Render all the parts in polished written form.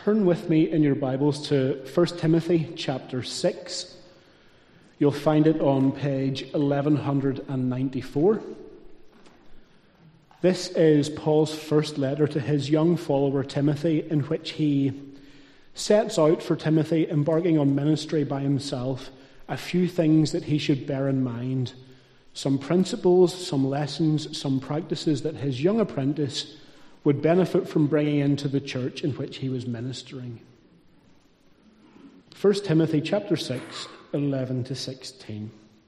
turn with me in your Bibles to 1 Timothy chapter 6. You'll find it on page 1194. This is Paul's first letter to his young follower Timothy, in which he sets out for Timothy, embarking on ministry by himself, a few things that he should bear in mind, some principles, some lessons, some practices that his young apprentice would benefit from bringing into the church in which he was ministering. 1 Timothy chapter 6, 11 to 16.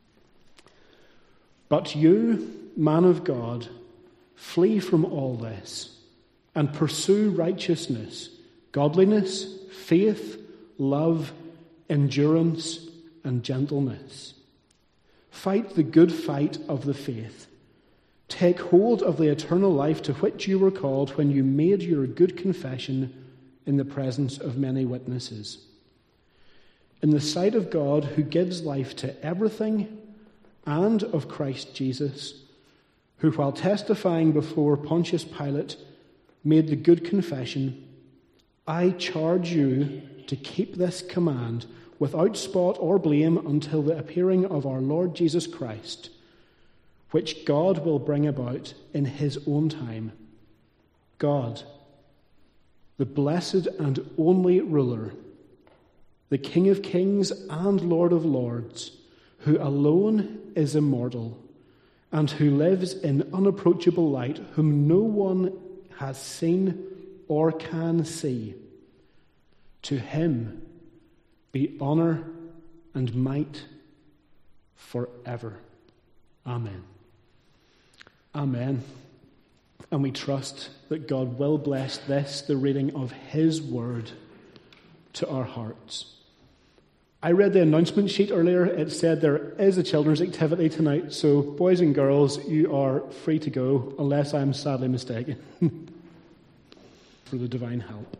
But you, man of God, flee from all this and pursue righteousness, godliness, faith, love, endurance, and gentleness. Fight the good fight of the faith. Take hold of the eternal life to which you were called when you made your good confession in the presence of many witnesses. In the sight of God, who gives life to everything, and of Christ Jesus, who, while testifying before Pontius Pilate, made the good confession, I charge you to keep this command without spot or blame until the appearing of our Lord Jesus Christ, which God will bring about in his own time. God, the blessed and only ruler, the King of kings and Lord of lords, who alone is immortal, and who lives in unapproachable light, whom no one has seen or can see. To him be honor and might forever. Amen. Amen. And we trust that God will bless this, the reading of his word, to our hearts. I read the announcement sheet earlier. It said there is a children's activity tonight, so boys and girls, you are free to go, unless I'm sadly mistaken, for the divine help.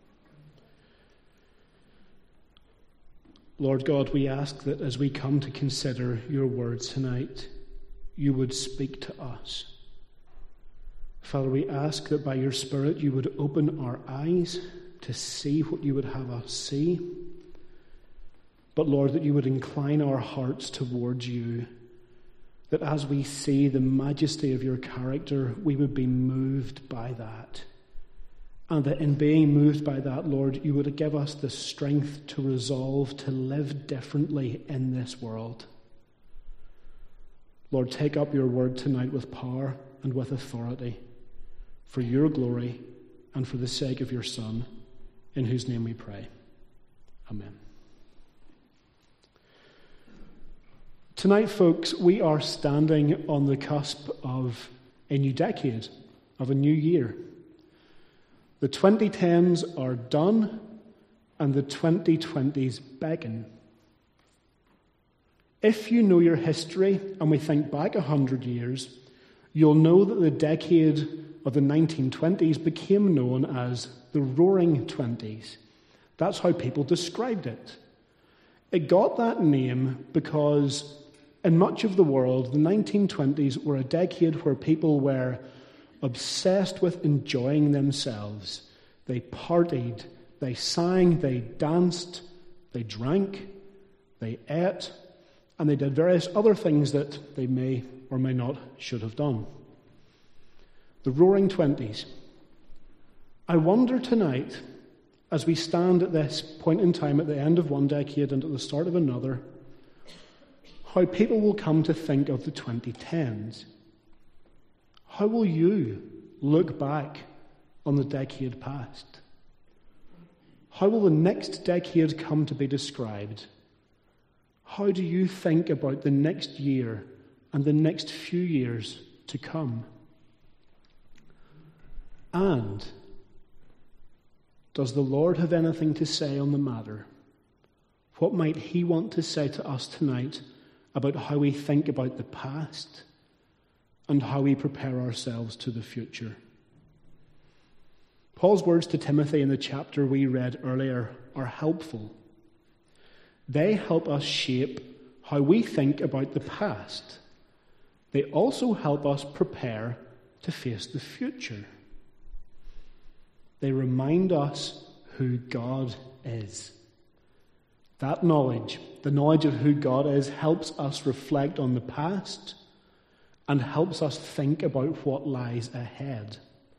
Lord God, we ask that as we come to consider your words tonight, you would speak to us. Father, we ask that by your Spirit you would open our eyes to see what you would have us see. But Lord, that you would incline our hearts towards you, that as we see the majesty of your character, we would be moved by that. And that in being moved by that, Lord, you would give us the strength to resolve to live differently in this world. Lord, take up your word tonight with power and with authority, for your glory and for the sake of your Son, in whose name we pray. Amen. Tonight, folks, we are standing on the cusp of a new decade, of a new year. The 2010s are done, and the 2020s beckon. If you know your history, and we think back 100 years, you'll know that the decade of the 1920s became known as the Roaring Twenties. That's how people described it. It got that name because in much of the world, the 1920s were a decade where people were obsessed with enjoying themselves. They partied, they sang, they danced, they drank, they ate, and they did various other things that they may or may not should have done. The Roaring Twenties. I wonder tonight, as we stand at this point in time at the end of one decade and at the start of another, how people will come to think of the 2010s. How will you look back on the decade past? How will the next decade come to be described? How do you think about the next year and the next few years to come? And does the Lord have anything to say on the matter? What might he want to say to us tonight about how we think about the past and how we prepare ourselves to the future? Paul's words to Timothy in the chapter we read earlier are helpful. They help us shape how we think about the past. They also help us prepare to face the future. They remind us who God is. That knowledge, the knowledge of who God is, helps us reflect on the past and helps us think about what lies ahead.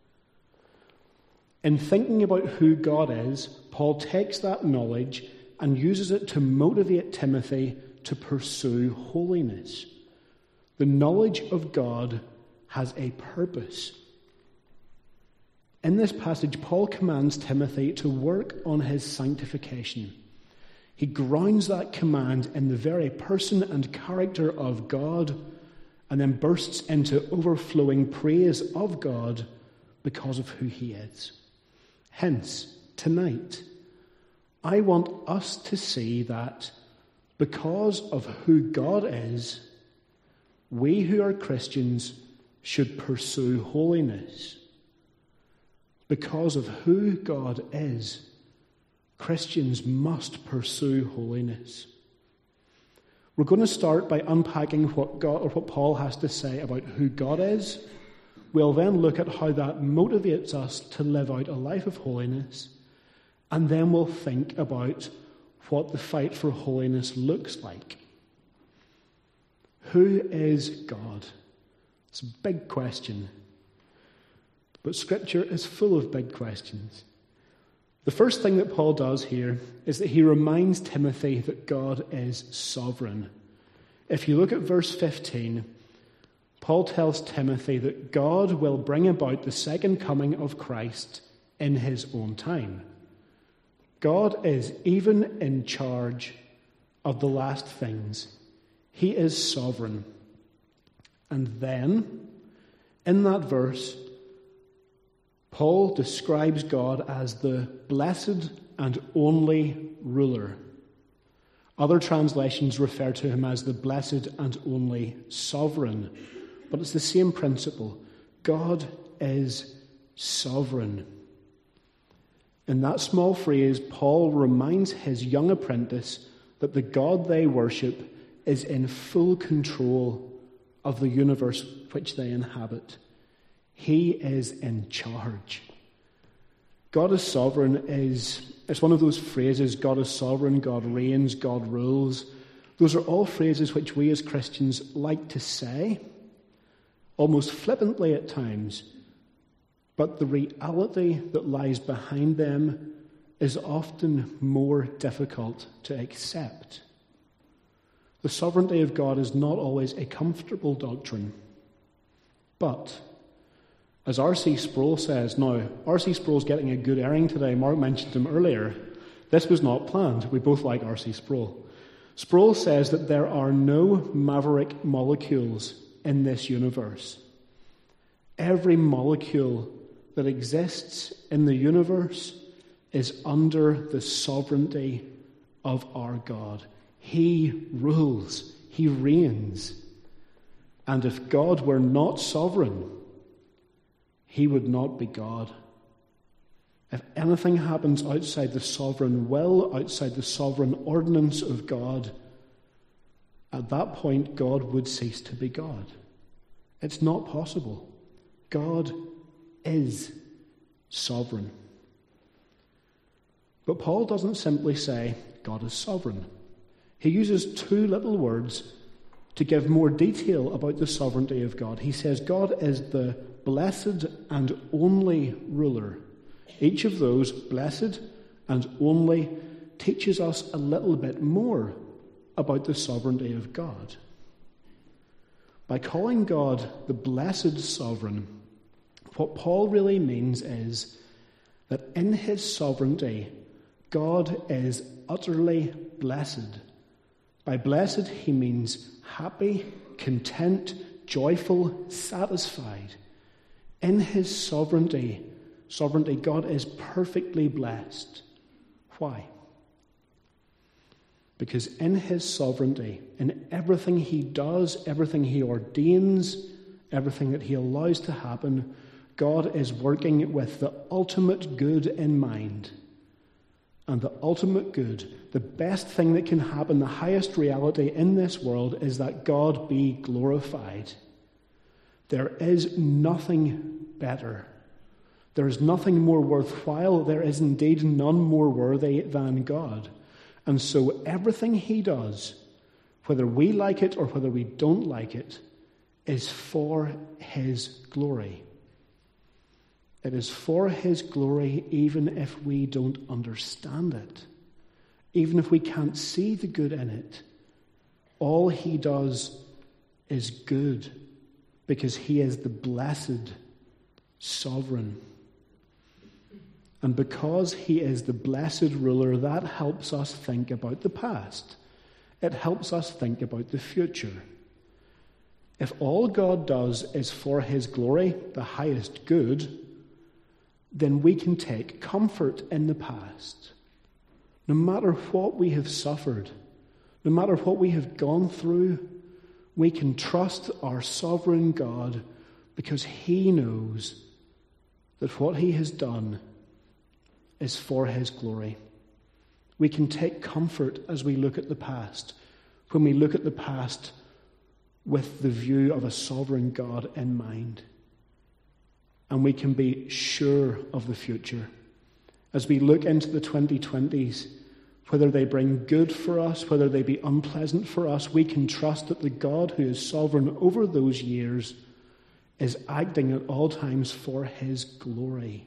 In thinking about who God is, Paul takes that knowledge and uses it to motivate Timothy to pursue holiness. The knowledge of God has a purpose. In this passage, Paul commands Timothy to work on his sanctification. He grounds that command in the very person and character of God, and then bursts into overflowing praise of God because of who he is. Hence, tonight, I want us to see that because of who God is, we who are Christians should pursue holiness. Because of who God is, Christians must pursue holiness. We're going to start by unpacking what Paul has to say about who God is. We'll then look at how that motivates us to live out a life of holiness. And then we'll think about what the fight for holiness looks like. Who is God? It's a big question. But Scripture is full of big questions. The first thing that Paul does here is that he reminds Timothy that God is sovereign. If you look at verse 15, Paul tells Timothy that God will bring about the second coming of Christ in his own time. God is even in charge of the last things. He is sovereign. And then, in that verse, Paul describes God as the blessed and only ruler. Other translations refer to him as the blessed and only sovereign. But it's the same principle. God is sovereign. In that small phrase, Paul reminds his young apprentice that the God they worship is in full control of the universe which they inhabit. He is in charge. God is sovereign it's one of those phrases, God is sovereign, God reigns, God rules. Those are all phrases which we as Christians like to say, almost flippantly at times, but the reality that lies behind them is often more difficult to accept. The sovereignty of God is not always a comfortable doctrine, but as R.C. Sproul says, now, R.C. Sproul's getting a good airing today. Mark mentioned him earlier. This was not planned. We both like R.C. Sproul. Sproul says that there are no maverick molecules in this universe. Every molecule that exists in the universe is under the sovereignty of our God. He rules. He reigns. And if God were not sovereign, he would not be God. If anything happens outside the sovereign will, outside the sovereign ordinance of God, at that point God would cease to be God. It's not possible. God is sovereign. But Paul doesn't simply say God is sovereign. He uses two little words to give more detail about the sovereignty of God. He says God is the blessed and only ruler. Each of those, blessed and only, teaches us a little bit more about the sovereignty of God. By calling God the blessed sovereign, what Paul really means is that in his sovereignty, God is utterly blessed. By blessed, he means happy, content, joyful, satisfied. In his sovereignty, God is perfectly blessed. Why? Because in his sovereignty, in everything he does, everything he ordains, everything that he allows to happen, God is working with the ultimate good in mind. And the ultimate good, the best thing that can happen, the highest reality in this world is that God be glorified. There is nothing better. There is nothing more worthwhile. There is indeed none more worthy than God. And so everything he does, whether we like it or whether we don't like it, is for his glory. It is for his glory even if we don't understand it, even if we can't see the good in it. All he does is good because he is the blessed sovereign. And because he is the blessed ruler, that helps us think about the past. It helps us think about the future. If all God does is for his glory, the highest good, then we can take comfort in the past. No matter what we have suffered, no matter what we have gone through, we can trust our sovereign God because he knows that what he has done is for his glory. We can take comfort as we look at the past, when we look at the past with the view of a sovereign God in mind. And we can be sure of the future. As we look into the 2020s, whether they bring good for us, whether they be unpleasant for us, we can trust that the God who is sovereign over those years is acting at all times for his glory.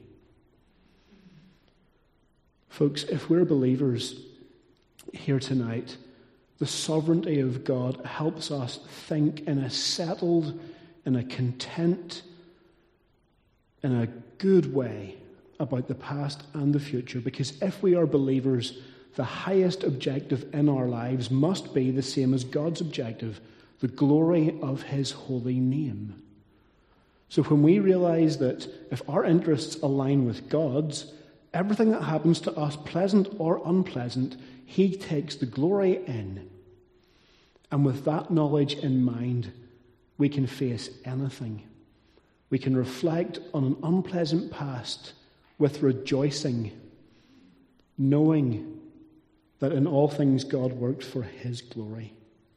Folks, if we're believers here tonight, the sovereignty of God helps us think in a settled, in a content, in a good way about the past and the future. Because if we are believers, the highest objective in our lives must be the same as God's objective, the glory of his holy name. So when we realize that if our interests align with God's, everything that happens to us, pleasant or unpleasant, he takes the glory in. And with that knowledge in mind, we can face anything. We can reflect on an unpleasant past with rejoicing, knowing that in all things God worked for his glory.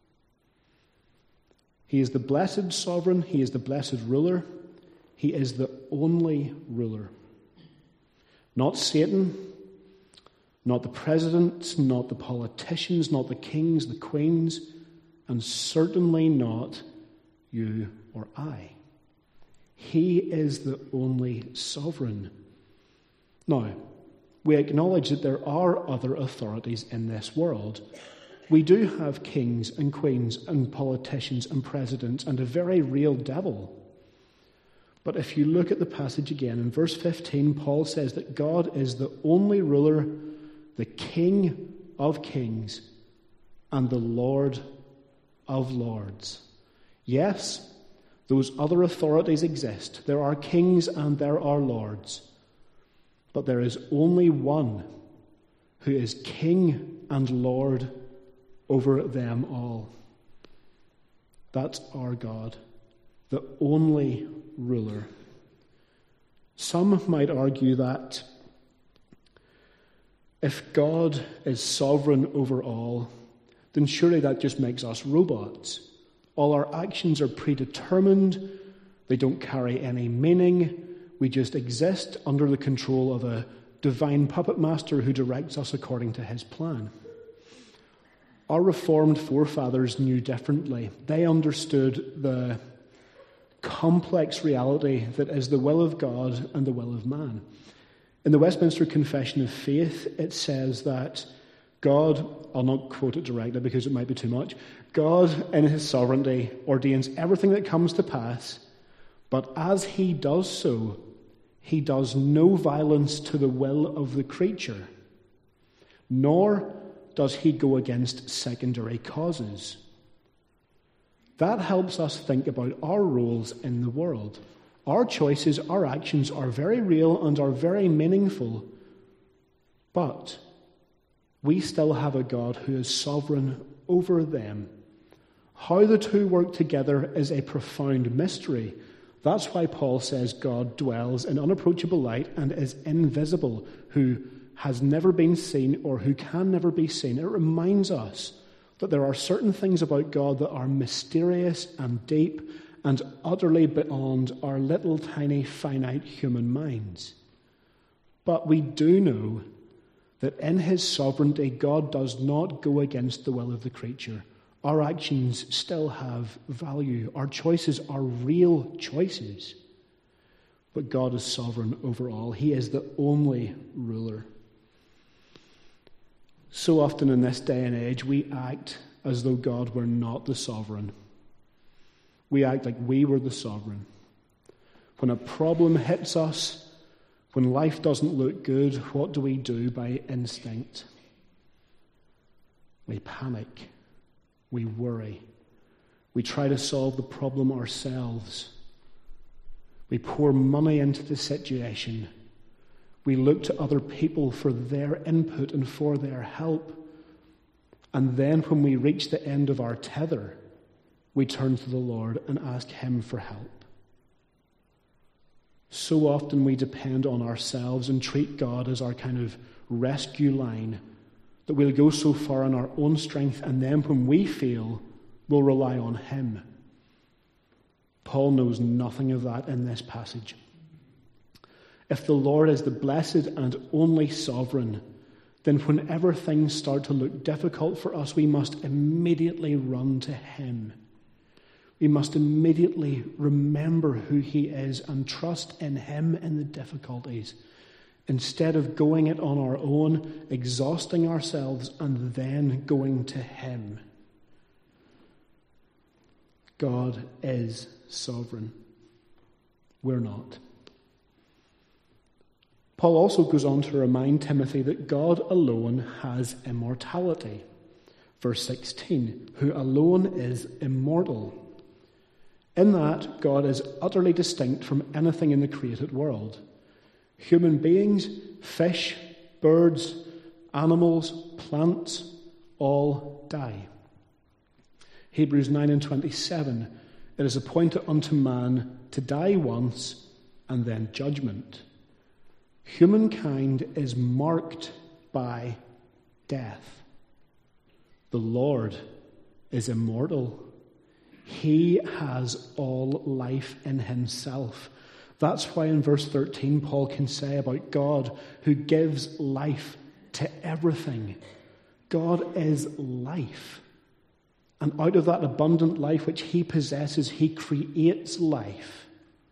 He is the blessed sovereign. He is the blessed ruler. He is the only ruler. Not Satan, not the presidents, not the politicians, not the kings, the queens, and certainly not you or I. He is the only sovereign. Now, we acknowledge that there are other authorities in this world. We do have kings and queens and politicians and presidents and a very real devil. But if you look at the passage again, in verse 15, Paul says that God is the only ruler, the King of kings, and the Lord of lords. Yes, those other authorities exist. There are kings and there are lords. But there is only one who is King and Lord over them all. That's our God, the only ruler. Some might argue that if God is sovereign over all, then surely that just makes us robots. All our actions are predetermined. They don't carry any meaning. We just exist under the control of a divine puppet master who directs us according to his plan. Our Reformed forefathers knew differently. They understood the complex reality that is the will of God and the will of man. In the Westminster Confession of Faith, it says that God, I'll not quote it directly because it might be too much, God in his sovereignty ordains everything that comes to pass, but as he does so, he does no violence to the will of the creature, nor does he go against secondary causes. That helps us think about our roles in the world. Our choices, our actions are very real and are very meaningful, but we still have a God who is sovereign over them. How the two work together is a profound mystery. That's why Paul says God dwells in unapproachable light and is invisible, who has never been seen or who can never be seen. It reminds us that there are certain things about God that are mysterious and deep and utterly beyond our little tiny finite human minds. But we do know that in his sovereignty, God does not go against the will of the creature. Our actions still have value. Our choices are real choices. But God is sovereign over all. He is the only ruler. So often in this day and age, we act as though God were not the sovereign. We act like we were the sovereign. When a problem hits us, when life doesn't look good, what do we do by instinct? We panic. We worry. We try to solve the problem ourselves. We pour money into the situation. We look to other people for their input and for their help. And then when we reach the end of our tether, we turn to the Lord and ask him for help. So often we depend on ourselves and treat God as our kind of rescue line, that we'll go so far in our own strength, and then when we fail, we'll rely on him. Paul knows nothing of that in this passage. If the Lord is the blessed and only sovereign, then whenever things start to look difficult for us, we must immediately run to him. We must immediately remember who he is and trust in him in the difficulties, instead of going it on our own, exhausting ourselves, and then going to him. God is sovereign. We're not. Paul also goes on to remind Timothy that God alone has immortality. Verse 16, who alone is immortal. In that, God is utterly distinct from anything in the created world. Human beings, fish, birds, animals, plants, all die. Hebrews 9:27, it is appointed unto man to die once and then judgment. Humankind is marked by death. The Lord is immortal. He has all life in himself. That's why in verse 13 Paul can say about God who gives life to everything. God is life. And out of that abundant life which he possesses, he creates life.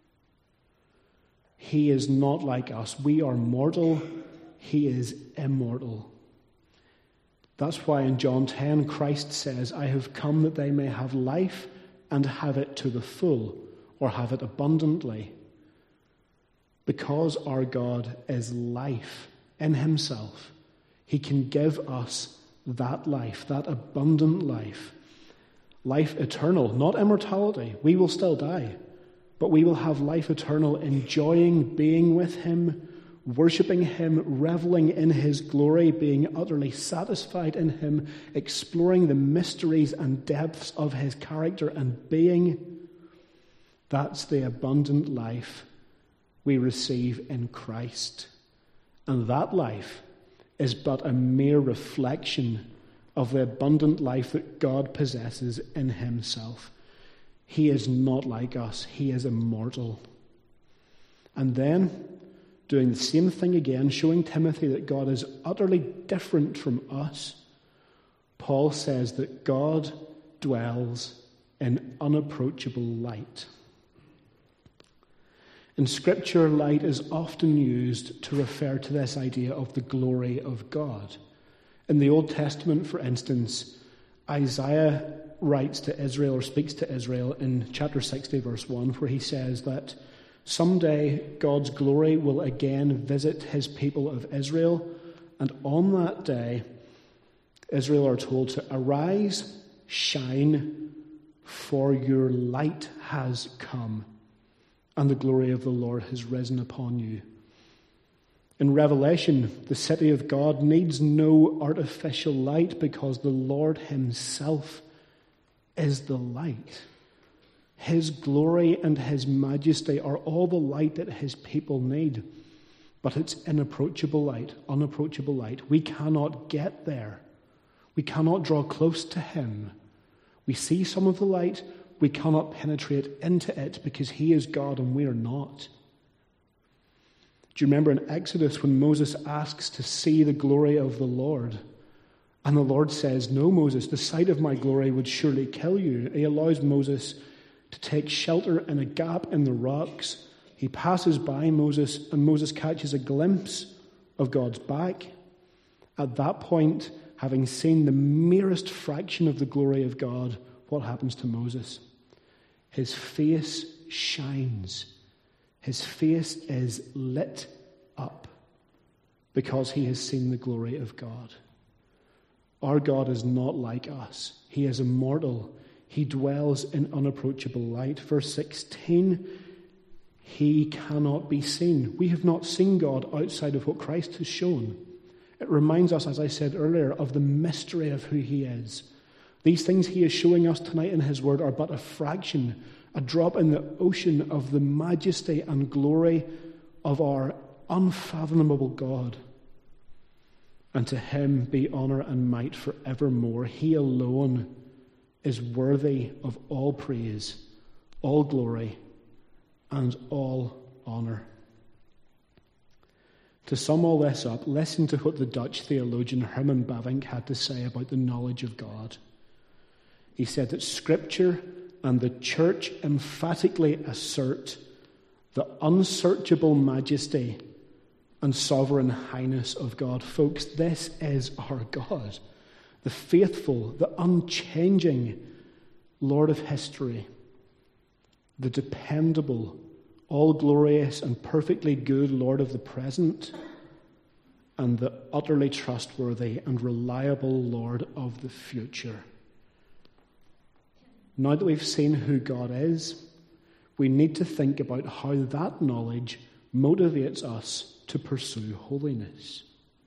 He is not like us. We are mortal. He is immortal. That's why in John 10, Christ says, I have come that they may have life and have it to the full, or have it abundantly. Because our God is life in himself, he can give us that life, that abundant life. Life eternal, not immortality. We will still die, but we will have life eternal, enjoying being with him, worshipping him, reveling in his glory, being utterly satisfied in him, exploring the mysteries and depths of his character and being. That's the abundant life we receive in Christ. And that life is but a mere reflection of the abundant life that God possesses in himself. He is not like us. He is immortal. And then, doing the same thing again, showing Timothy that God is utterly different from us, Paul says that God dwells in unapproachable light. In Scripture, light is often used to refer to this idea of the glory of God. In the Old Testament, for instance, Isaiah writes to Israel, or speaks to Israel in chapter 60, verse 1, where he says that someday God's glory will again visit his people of Israel, and on that day, Israel are told to arise, shine, for your light has come, and the glory of the Lord has risen upon you. In Revelation, the city of God needs no artificial light because the Lord himself is the light. His glory and his majesty are all the light that his people need. But it's inapproachable light, unapproachable light. We cannot get there. We cannot draw close to him. We see some of the light. We cannot penetrate into it because he is God and we are not. Do you remember in Exodus when Moses asks to see the glory of the Lord? And the Lord says, "No, Moses, the sight of my glory would surely kill you." He allows Moses to take shelter in a gap in the rocks. He passes by Moses, and Moses catches a glimpse of God's back. At that point, having seen the merest fraction of the glory of God, what happens to Moses? His face shines. His face is lit up because he has seen the glory of God. Our God is not like us. He is immortal. He dwells in unapproachable light. Verse 16, he cannot be seen. We have not seen God outside of what Christ has shown. It reminds us, as I said earlier, of the mystery of who he is. These things he is showing us tonight in his word are but a fraction, a drop in the ocean of the majesty and glory of our unfathomable God. And to him be honor and might forevermore. He alone is worthy of all praise, all glory, and all honor. To sum all this up, listen to what the Dutch theologian Herman Bavinck had to say about the knowledge of God. He said that Scripture and the Church emphatically assert the unsearchable majesty and sovereign highness of God. Folks, this is our God, the faithful, the unchanging Lord of history, the dependable, all-glorious and perfectly good Lord of the present, and the utterly trustworthy and reliable Lord of the future. Now that we've seen who God is, we need to think about how that knowledge motivates us to pursue holiness.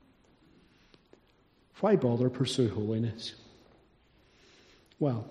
Why bother pursue holiness? Well,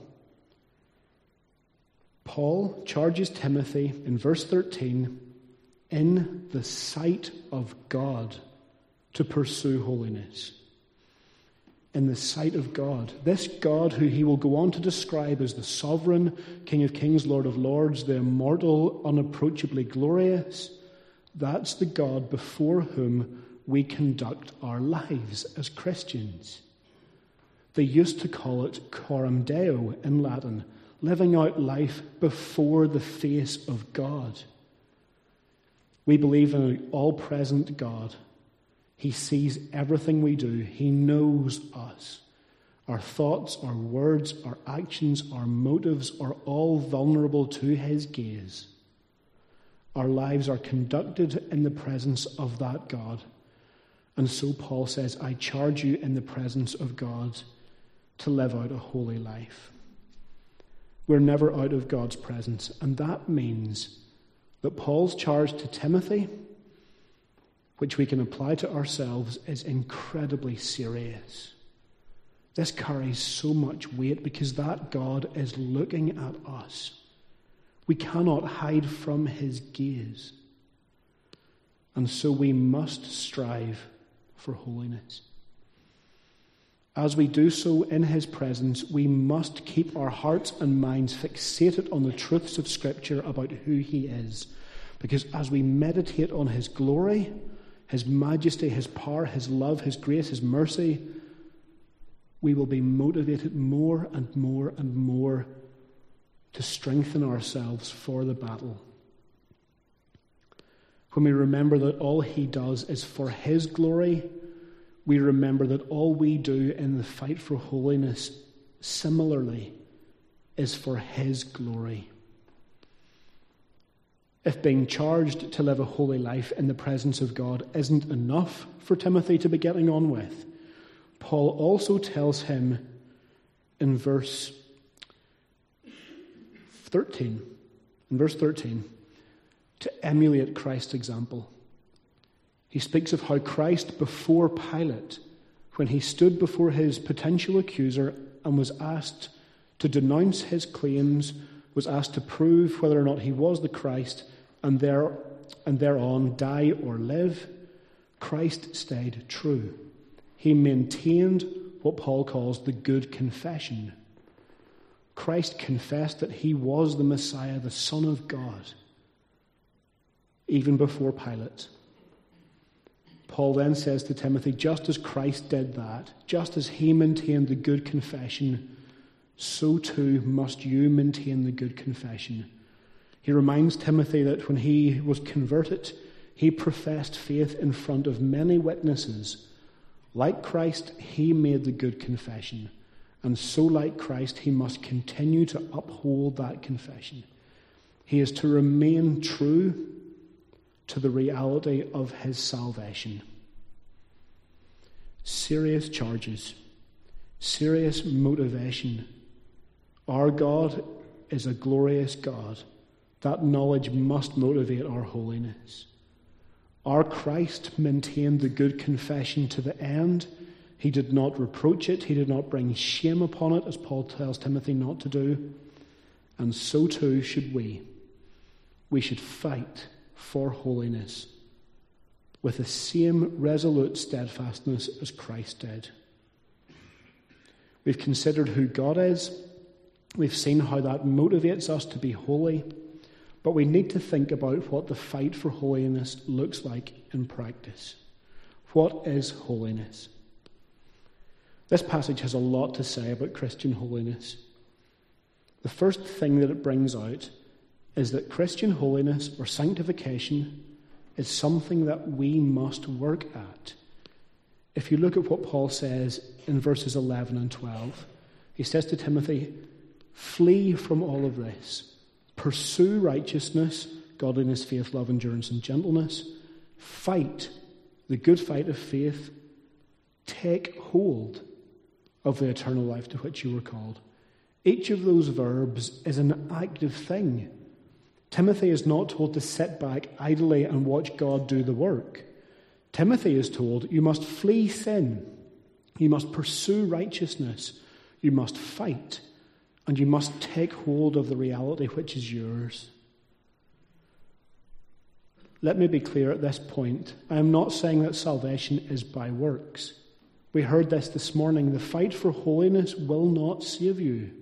Paul charges Timothy in verse 13, in the sight of God, to pursue holiness. In the sight of God. This God who he will go on to describe as the sovereign, King of kings, Lord of lords, the immortal, unapproachably glorious, that's the God before whom we conduct our lives as Christians. They used to call it coram Deo in Latin, living out life before the face of God. We believe in an all-present God. He sees everything we do. He knows us. Our thoughts, our words, our actions, our motives are all vulnerable to his gaze. Our lives are conducted in the presence of that God. And so Paul says, I charge you in the presence of God to live out a holy life. We're never out of God's presence. And that means that Paul's charge to Timothy, which we can apply to ourselves, is incredibly serious. This carries so much weight because that God is looking at us. We cannot hide from his gaze. And so we must strive for holiness. As we do so in his presence, we must keep our hearts and minds fixated on the truths of Scripture about who he is. Because as we meditate on his glory, his majesty, his power, his love, his grace, his mercy, we will be motivated more and more and more to strengthen ourselves for the battle. When we remember that all he does is for his glory, we remember that all we do in the fight for holiness similarly is for his glory. If being charged to live a holy life in the presence of God isn't enough for Timothy to be getting on with, Paul also tells him in verse 13, to emulate Christ's example. He speaks of how Christ, before Pilate, when he stood before his potential accuser and was asked to denounce his claims, was asked to prove whether or not he was the Christ, and thereon die or live, Christ stayed true. He maintained what Paul calls the good confession. Christ confessed that he was the Messiah, the Son of God, even before Pilate. Paul then says to Timothy, just as Christ did that, just as he maintained the good confession, so too must you maintain the good confession. He reminds Timothy that when he was converted, he professed faith in front of many witnesses. Like Christ, he made the good confession. And so like Christ, he must continue to uphold that confession. He is to remain true to the reality of his salvation. Serious charges, serious motivation. Our God is a glorious God. That knowledge must motivate our holiness. Our Christ maintained the good confession to the end. He did not reproach it. He did not bring shame upon it, as Paul tells Timothy not to do. And so too should we. We should fight for holiness with the same resolute steadfastness as Christ did. We've considered who God is. We've seen how that motivates us to be holy. But we need to think about what the fight for holiness looks like in practice. What is holiness? This passage has a lot to say about Christian holiness. The first thing that it brings out is that Christian holiness or sanctification is something that we must work at. If you look at what Paul says in verses 11 and 12, he says to Timothy, flee from all of this. Pursue righteousness, godliness, faith, love, endurance, and gentleness. Fight the good fight of faith. Take hold of the eternal life to which you were called. Each of those verbs is an active thing. Timothy is not told to sit back idly and watch God do the work. Timothy is told, you must flee sin. You must pursue righteousness. You must fight. And you must take hold of the reality which is yours. Let me be clear at this point. I am not saying that salvation is by works. We heard this morning. The fight for holiness will not save you.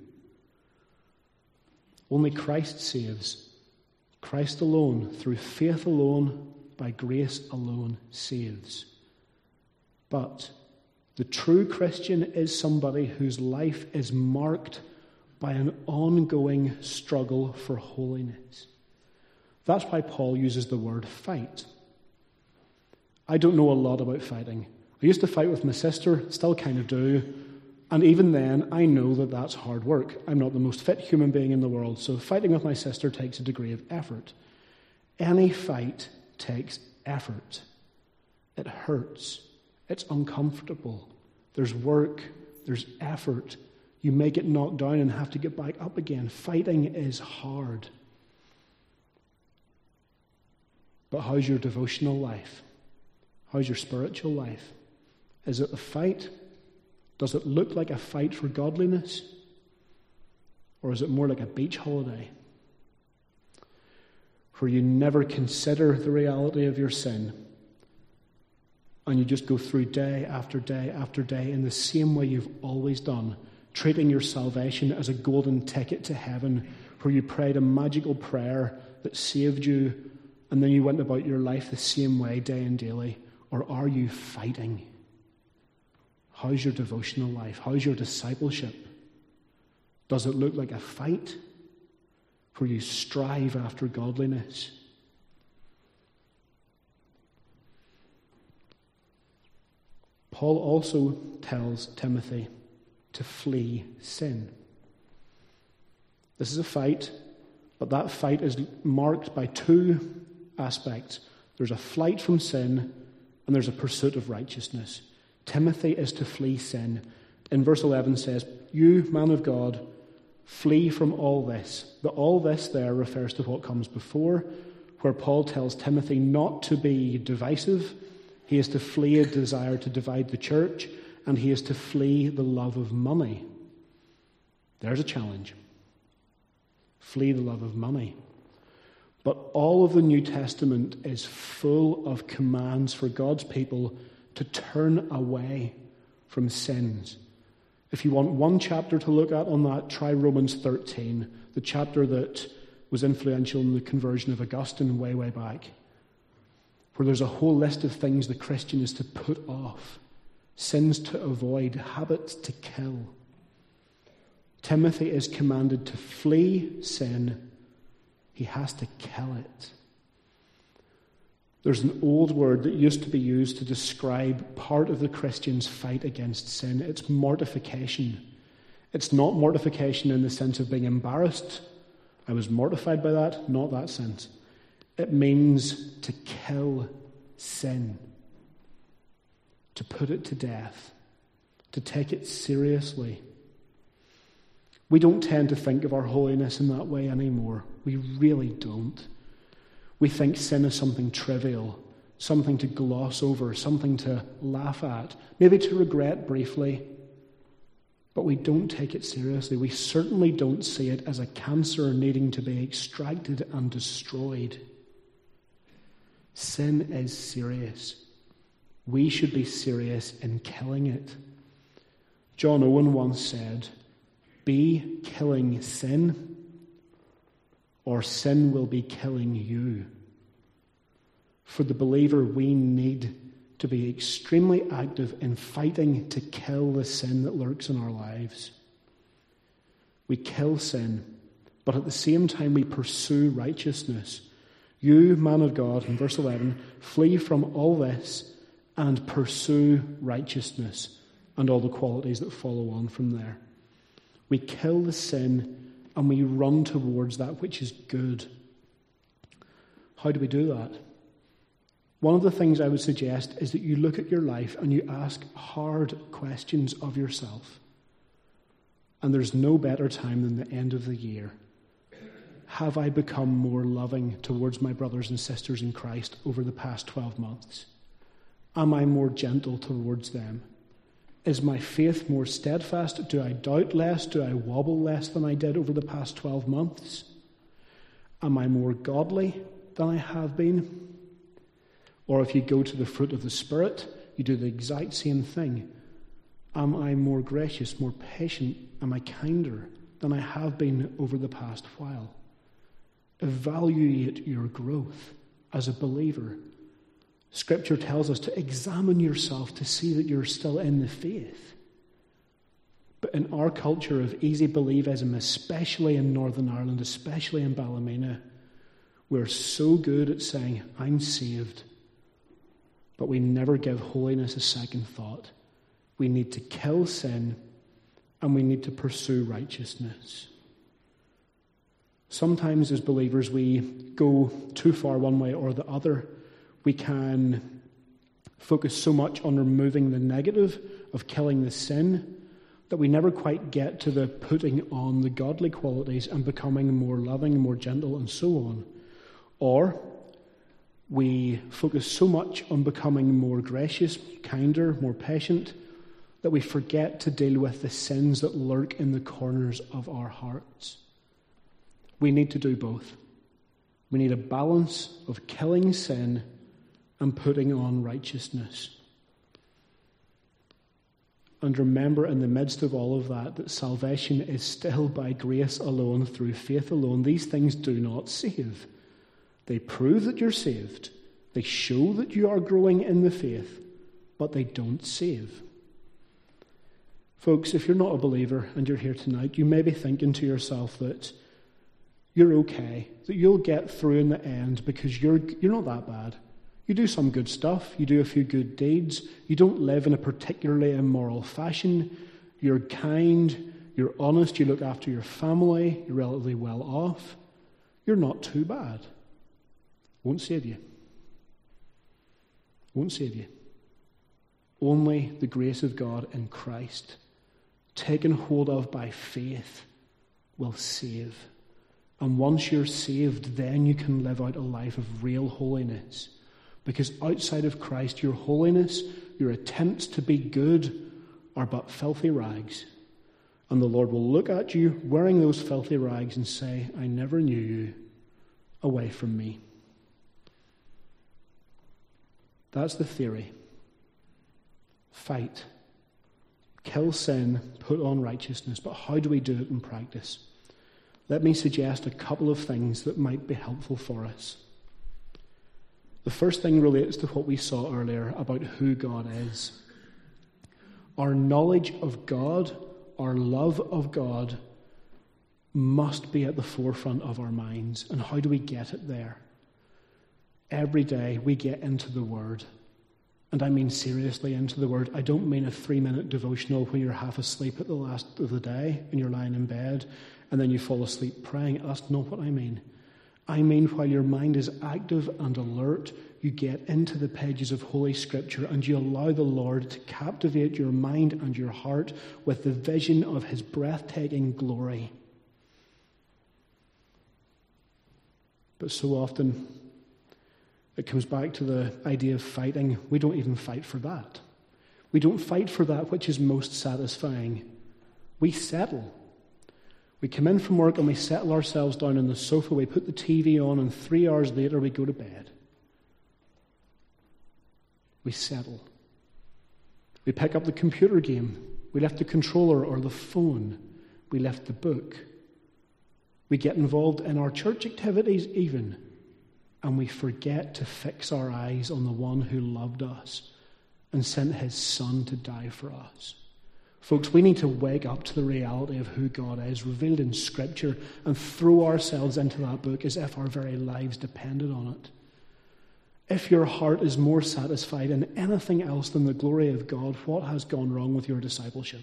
Only Christ saves. Christ alone, through faith alone, by grace alone, saves. But the true Christian is somebody whose life is marked by an ongoing struggle for holiness. That's why Paul uses the word fight. I don't know a lot about fighting. I used to fight with my sister, still kind of do, and even then I know that that's hard work. I'm not the most fit human being in the world, so fighting with my sister takes a degree of effort. Any fight takes effort. It hurts. It's uncomfortable. There's work. There's effort. You may get knocked down and have to get back up again. Fighting is hard. But how's your devotional life? How's your spiritual life? Is it a fight? Does it look like a fight for godliness? Or is it more like a beach holiday where you never consider the reality of your sin and you just go through day after day after day in the same way you've always done, treating your salvation as a golden ticket to heaven, where you prayed a magical prayer that saved you and then you went about your life the same way day and daily? Or are you fighting? How's your devotional life? How's your discipleship? Does it look like a fight where you strive after godliness? Paul also tells Timothy to flee sin. This is a fight, but that fight is marked by two aspects. There's a flight from sin and there's a pursuit of righteousness. Timothy is to flee sin. In verse 11 says, you, man of God, flee from all this. The all this there refers to what comes before, where Paul tells Timothy not to be divisive. He is to flee a desire to divide the church, and he is to flee the love of money. There's a challenge. Flee the love of money. But all of the New Testament is full of commands for God's people to turn away from sins. If you want one chapter to look at on that, try Romans 13, the chapter that was influential in the conversion of Augustine way back, where there's a whole list of things the Christian is to put off, sins to avoid, habits to kill. Timothy is commanded to flee sin. He has to kill it. There's an old word that used to be used to describe part of the Christian's fight against sin. It's mortification. It's not mortification in the sense of being embarrassed. I was mortified by that, not that sense. It means to kill sin, to put it to death, to take it seriously. We don't tend to think of our holiness in that way anymore. We really don't. We think sin is something trivial, something to gloss over, something to laugh at, maybe to regret briefly. But we don't take it seriously. We certainly don't see it as a cancer needing to be extracted and destroyed. Sin is serious. We should be serious in killing it. John Owen once said, "Be killing sin, or sin will be killing you." For the believer, we need to be extremely active in fighting to kill the sin that lurks in our lives. We kill sin, but at the same time we pursue righteousness. You, man of God, in verse 11, flee from all this and pursue righteousness, and all the qualities that follow on from there. We kill the sin and we run towards that which is good. How do we do that? One of the things I would suggest is that you look at your life and you ask hard questions of yourself. And there's no better time than the end of the year. Have I become more loving towards my brothers and sisters in Christ over the past 12 months? Am I more gentle towards them? Is my faith more steadfast? Do I doubt less? Do I wobble less than I did over the past 12 months? Am I more godly than I have been? Or if you go to the fruit of the Spirit, you do the exact same thing. Am I more gracious, more patient? Am I kinder than I have been over the past while? Evaluate your growth as a believer. Scripture tells us to examine yourself to see that you're still in the faith. But in our culture of easy believism, especially in Northern Ireland, especially in Ballymena, we're so good at saying, I'm saved. But we never give holiness a second thought. We need to kill sin and we need to pursue righteousness. Sometimes as believers we go too far one way or the other. We can focus so much on removing the negative of killing the sin that we never quite get to the putting on the godly qualities and becoming more loving, more gentle, and so on. Or we focus so much on becoming more gracious, kinder, more patient, that we forget to deal with the sins that lurk in the corners of our hearts. We need to do both. We need a balance of killing sin and putting on righteousness. And remember in the midst of all of that salvation is still by grace alone, through faith alone. These things do not save. They prove that you're saved. They show that you are growing in the faith, but they don't save. Folks, if you're not a believer and you're here tonight, you may be thinking to yourself that you're okay, that you'll get through in the end because you're not that bad. You do some good stuff, you do a few good deeds, you don't live in a particularly immoral fashion, you're kind, you're honest, you look after your family, you're relatively well off. You're not too bad. Won't save you. Won't save you. Only the grace of God in Christ, taken hold of by faith, will save. And once you're saved, then you can live out a life of real holiness. Because outside of Christ, your holiness, your attempts to be good, are but filthy rags. And the Lord will look at you wearing those filthy rags and say, I never knew you. Away from me. That's the theory. Fight. Kill sin, put on righteousness. But how do we do it in practice? Let me suggest a couple of things that might be helpful for us. The The first thing relates to what we saw earlier about who God is. Our knowledge of God, our love of God, must be at the forefront of our minds. And how do we get it there? Every day we get into the Word. And I mean seriously into the Word. I don't mean a 3-minute devotional when you're half asleep at the last of the day and you're lying in bed and then you fall asleep praying. That's not what I mean. I mean while your mind is active and alert, you get into the pages of Holy Scripture and you allow the Lord to captivate your mind and your heart with the vision of His breathtaking glory. But so often, it comes back to the idea of fighting. We don't even fight for that. We don't fight for that which is most satisfying. We settle. We come in from work and we settle ourselves down on the sofa, we put the TV on, and 3 hours later we go to bed. We settle. We pick up the computer game. We left the controller or the phone. We left the book. We get involved in our church activities even, and we forget to fix our eyes on the one who loved us and sent His Son to die for us. Folks, we need to wake up to the reality of who God is, revealed in Scripture, and throw ourselves into that book as if our very lives depended on it. If your heart is more satisfied in anything else than the glory of God, what has gone wrong with your discipleship?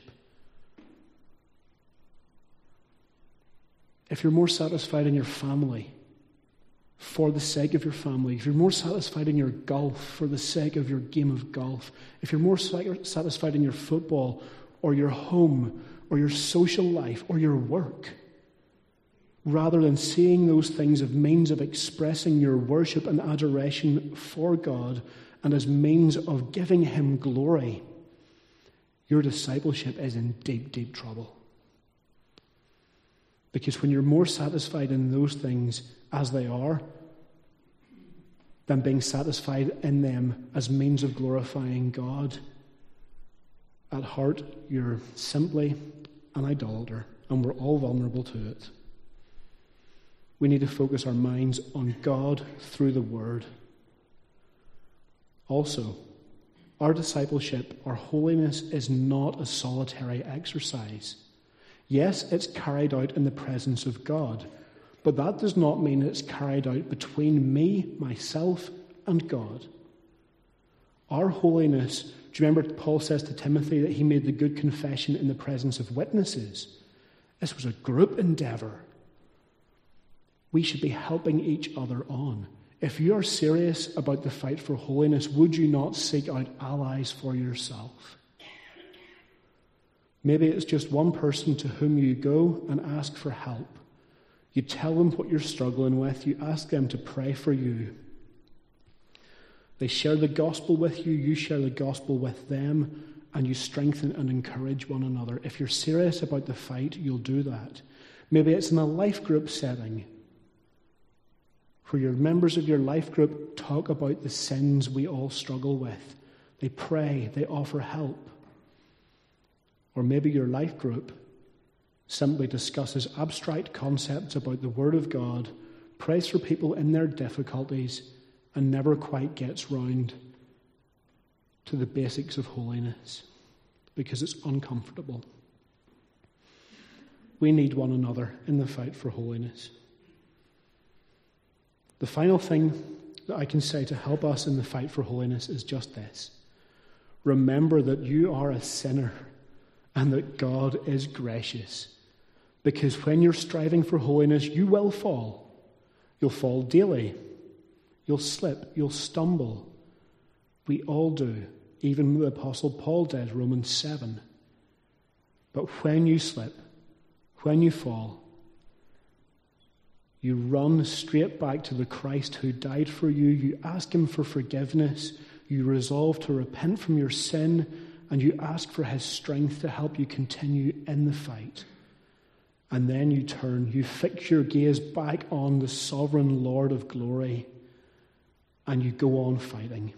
If you're more satisfied in your family for the sake of your family, if you're more satisfied in your golf for the sake of your game of golf, if you're more satisfied in your football or your home or your social life or your work, rather than seeing those things as means of expressing your worship and adoration for God and as means of giving Him glory, your discipleship is in deep, deep trouble. Because when you're more satisfied in those things as they are than being satisfied in them as means of glorifying God, at heart you're simply an idolater, and we're all vulnerable to it. We need to focus our minds on God through the Word. Also, our discipleship, our holiness, is not a solitary exercise. Yes, it's carried out in the presence of God, but that does not mean it's carried out between me, myself, and God. Our holiness, do you remember Paul says to Timothy that he made the good confession in the presence of witnesses? This was a group endeavour. We should be helping each other on. If you are serious about the fight for holiness, would you not seek out allies for yourself? Maybe it's just one person to whom you go and ask for help. You tell them what you're struggling with. You ask them to pray for you. They share the gospel with you. You share the gospel with them. And you strengthen and encourage one another. If you're serious about the fight, you'll do that. Maybe it's in a life group setting where your members of your life group talk about the sins we all struggle with. They pray. They offer help. Or maybe your life group simply discusses abstract concepts about the Word of God, prays for people in their difficulties, and never quite gets round to the basics of holiness because it's uncomfortable. We need one another in the fight for holiness. The final thing that I can say to help us in the fight for holiness is just this. Remember that you are a sinner and that God is gracious. Because when you're striving for holiness, you will fall. You'll fall daily. You'll slip. You'll stumble. We all do. Even the Apostle Paul did, Romans 7. But when you slip, when you fall, you run straight back to the Christ who died for you. You ask Him for forgiveness. You resolve to repent from your sin. And you ask for His strength to help you continue in the fight. And then you turn, you fix your gaze back on the sovereign Lord of glory, and you go on fighting.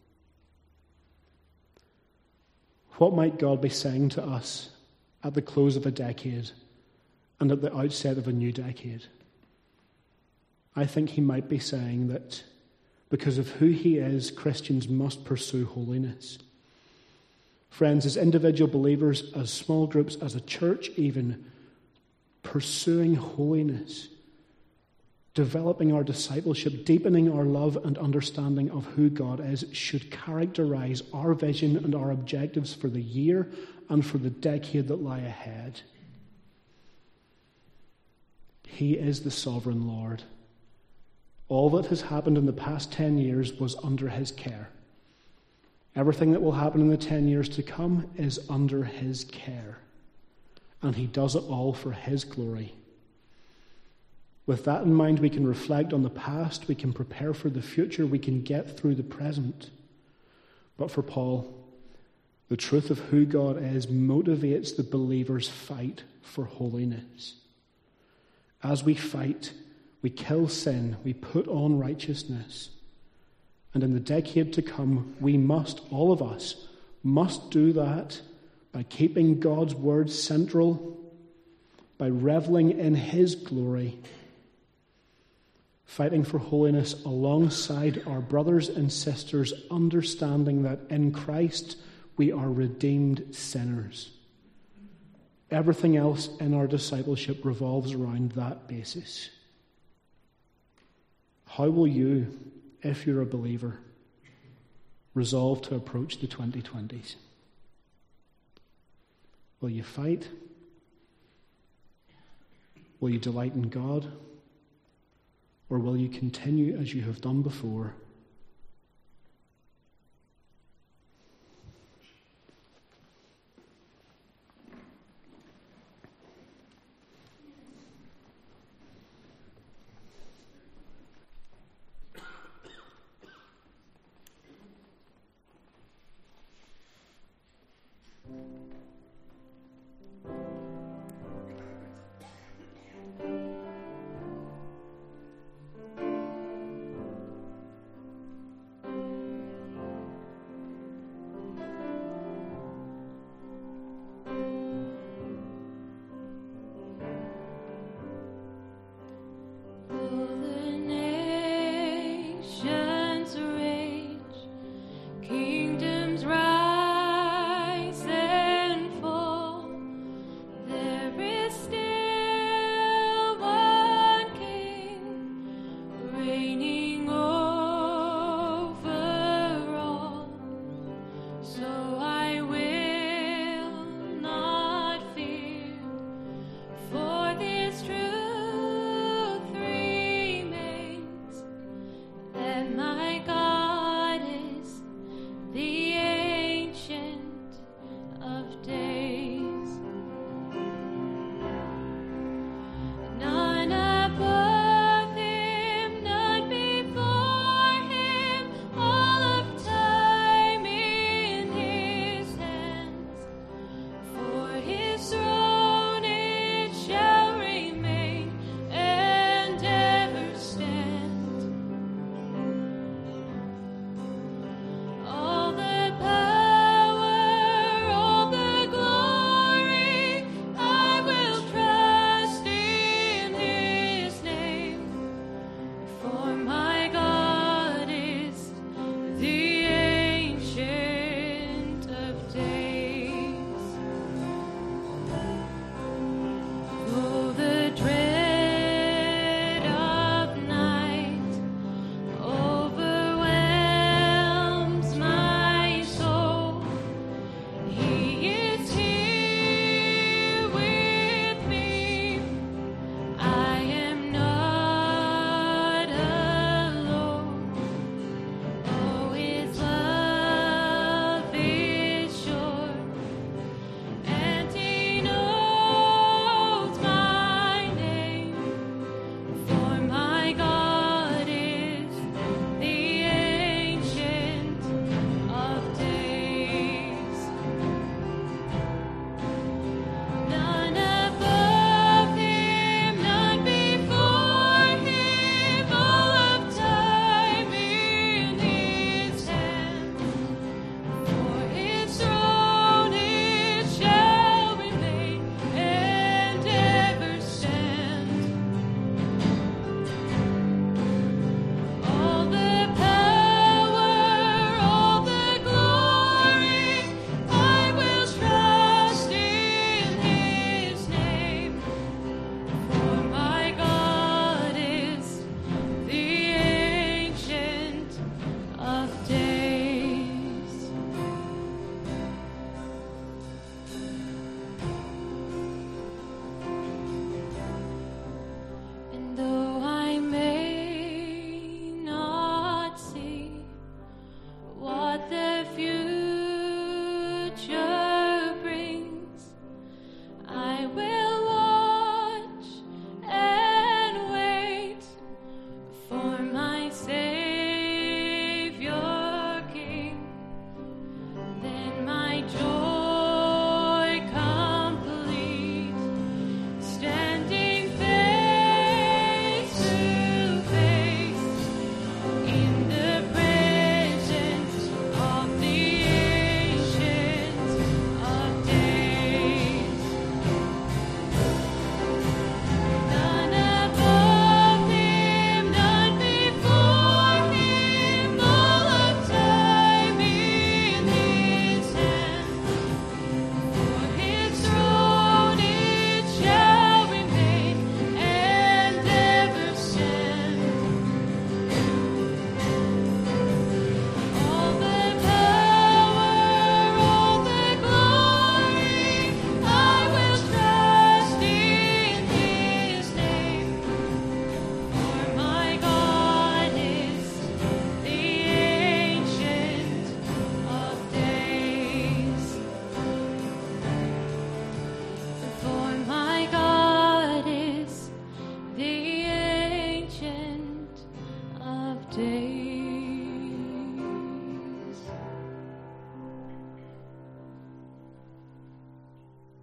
What might God be saying to us at the close of a decade and at the outset of a new decade? I think He might be saying that Because of who he is, Christians must pursue holiness. Friends, as individual believers, as small groups, as a church even, pursuing holiness, developing our discipleship, deepening our love and understanding of who God is, should characterize our vision and our objectives for the year and for the decade that lie ahead. He is the sovereign Lord. All that has happened in the past 10 years was under his care. Everything that will happen in the 10 years to come is under his care. And he does it all for his glory. With that in mind, we can reflect on the past, we can prepare for the future, we can get through the present. But for Paul, the truth of who God is motivates the believer's fight for holiness. As we fight, we kill sin, we put on righteousness. And in the decade to come, we must, all of us, must do that by keeping God's word central, by reveling in his glory, fighting for holiness alongside our brothers and sisters, understanding that in Christ we are redeemed sinners. Everything else in our discipleship revolves around that basis. How will you, if you're a believer, resolve to approach the 2020s? Will you fight? Will you delight in God? Or will you continue as you have done before? So